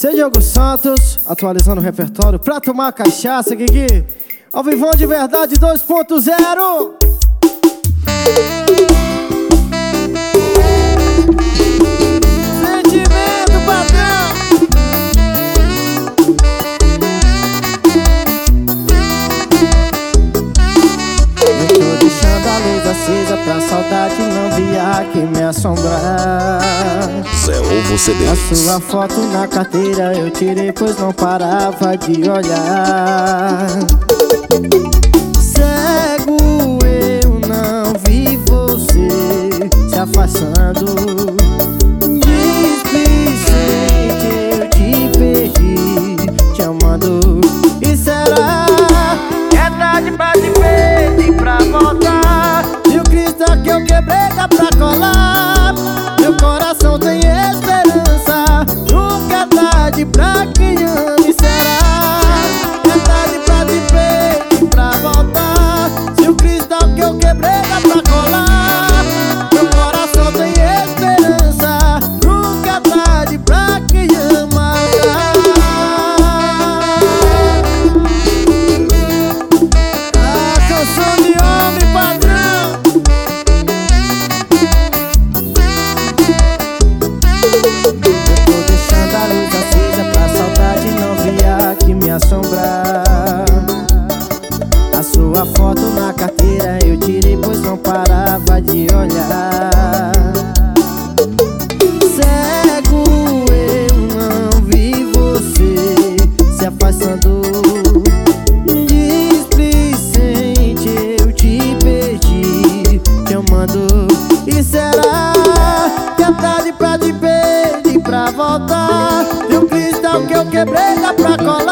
Seu Diogo Santos, atualizando o repertório pra tomar cachaça, Guigui. Ao vivão de verdade 2.0. Sentimento, patrão. Eu tô deixando a luz acesa pra saudade não vir aqui me assombrar. Zé Ovo CDs. A sua foto na carteira eu tirei, pois não parava de olhar. Cego eu não vi você se afastando. Displicente eu te perdi, te amando. E será que é tarde pra te pedir pra voltar? E o cristal que eu quebrei dá pra colar. Meu coração tem esperança, nunca é tarde pra quem ama. E será que é tarde pra te pedir pra voltar? Se o cristal que eu quebrei dá pra colar. Meu coração tem esperança, nunca é tarde pra quem ama. A canção de homem padrão. Assombrar. A sua foto na carteira eu tirei, pois não parava de olhar. Cego eu não vi você se afastando. Displicente eu te perdi, te amando. E será que é tarde pra te pedir pra voltar? E o cristal que eu quebrei dá pra colar.